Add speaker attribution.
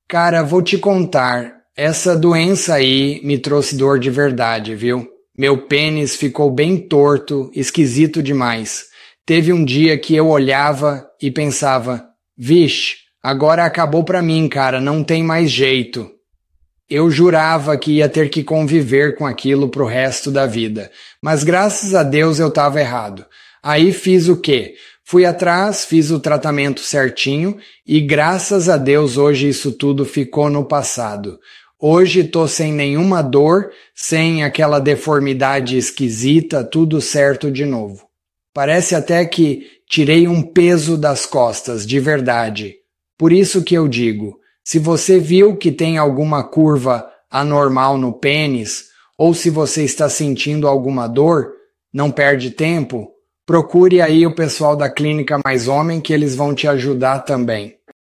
Speaker 1: Cara, vou te contar, essa doença aí me trouxe dor de verdade, viu? Meu pênis ficou bem torto, esquisito demais. Teve um dia que eu olhava e pensava, vixe, agora acabou pra mim, cara, não tem mais jeito. Eu jurava que ia ter que conviver com aquilo pro resto da vida, mas graças a Deus eu estava errado. Aí fiz o quê? Fui atrás, fiz o tratamento certinho e graças a Deus hoje isso tudo ficou no passado. Hoje tô sem nenhuma dor, sem aquela deformidade esquisita, tudo certo de novo. Parece até que tirei um peso das costas, de verdade. Por isso que eu digo, se você viu que tem alguma curva anormal no pênis, ou se você está sentindo alguma dor, não perde tempo, procure aí o pessoal da Clínica Mais Homem que eles vão te ajudar também.